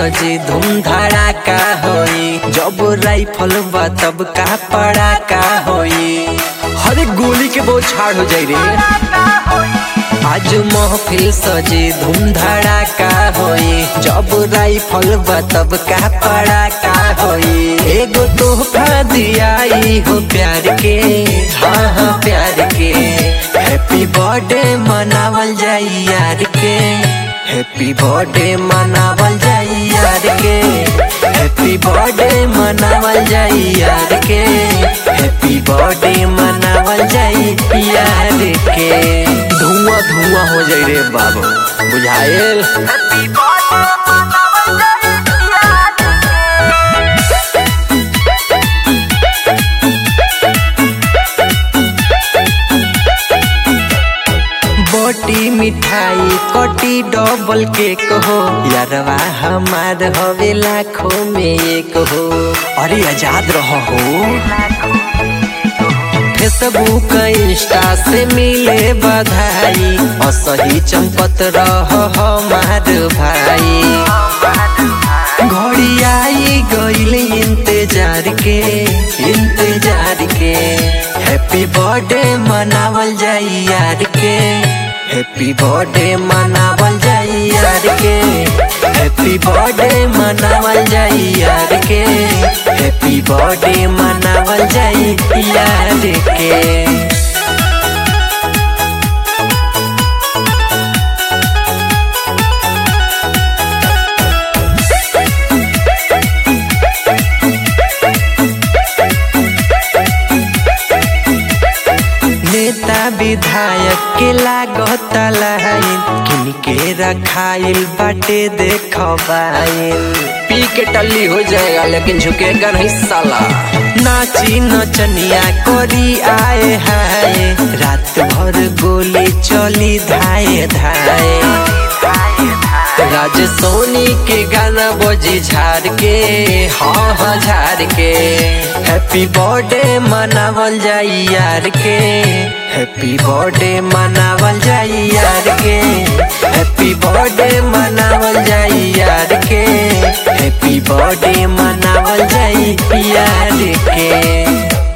सजी धूम धड़ाका होई, जब राइफल बा तब का पड़ाका होई। हर एक गोली के बहुत छाड़ हो जाई रे। आज महफिल सजी धूम धड़ाका होई, जब राइफल बा तब का पड़ाका होई। एगो तोहफा दियाई हो प्यार के, हाँ हाँ प्यार के। हैप्पी बर्थडे मनावल जाई यार के, हैप्पी बर्थडे मनावल जाई यार के, हैप्पी बर्थडे मनावल जाई यार के, हैप्पी बर्थडे मनावल जाई यार के। धुआं धुआं हो जाई रे बाबू, बुझाएल। बोटी मिठाई कटी डबल केक हो, यारवा हमार हवे लाखों में एक हो। अरे आजाद रहो हो। फेसबुक इंस्टा से मिले बधाई, असही चमकत रहो हमार भाई। घड़ी आई गईल इंतजार के, इंतजार के। हैप्पी बर्थडे मनावल जाई यार के, हैप्पी बर्थडे मनावल जाई यार के, हैप्पी बर्थडे मनावल जाई यार के, हैप्पी बर्थडे मनावल जाई यार के। नेता विधायक के लागत लाइन, किन के रखाइल बाटे देखबाइन। पी के टल्ली हो जाएगा लेकिन झुकेगा नहीं साला। नाची नचनिया करी आए हाय, रात भर गोली चली धाए धाए। राज सोनी के गाना बजी झाड़ के, हाँ हाँ झाड़ के। हैप्पी बर्थडे मनावल जाई यार के, हैप्पी बर्थडे मनावल जाई यार के, हैप्पी बर्थडे मनावल जाई यार के, हैप्पी बर्थडे मनावल जाई यार के।